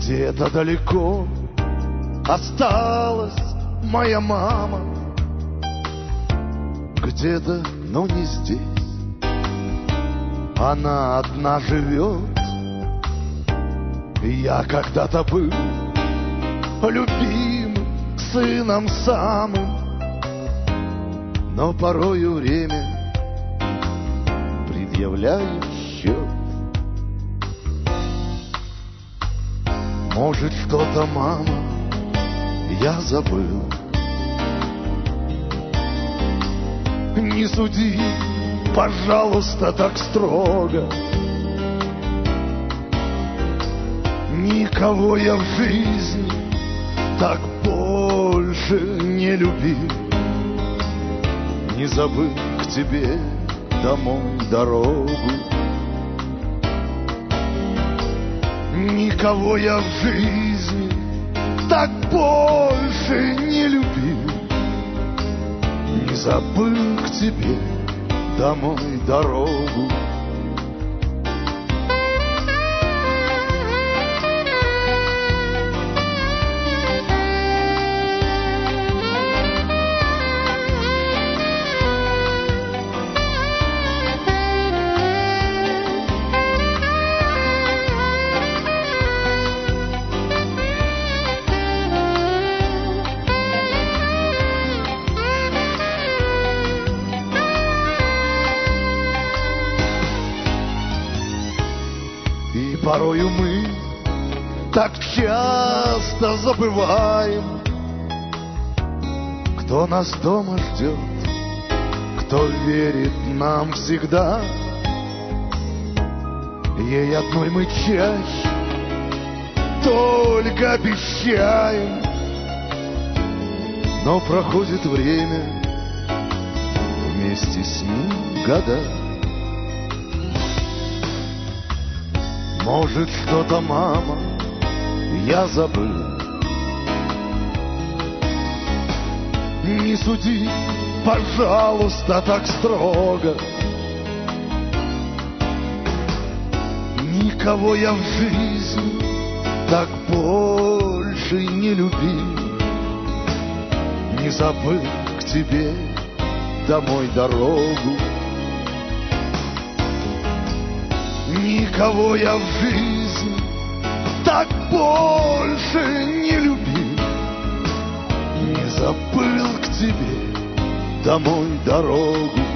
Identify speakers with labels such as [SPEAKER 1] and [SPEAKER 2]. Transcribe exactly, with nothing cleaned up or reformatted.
[SPEAKER 1] Где-то далеко осталась моя мама, где-то, но не здесь. Она одна живет. Я когда-то был любимым сыном самым, но порою время предъявляет счет. Может, что-то, мама, я забыл. Не суди, пожалуйста, так строго. Никого я в жизни так больше не любил. Не забыл к тебе домой дорогу. Никого я в жизни так больше не любил. Не забыл к тебе домой дорогу. И порою мы так часто забываем, кто нас дома ждет, кто верит нам всегда. Ей одной мы чаще только обещаем, но проходит время, вместе с ним года. Может, что-то, мама, я забыл. Не суди, пожалуйста, так строго. Никого я в жизни так больше не любил. Не забыл к тебе домой дорогу. Никого я в жизни так больше не любил. Не забыл к тебе домой дорогу.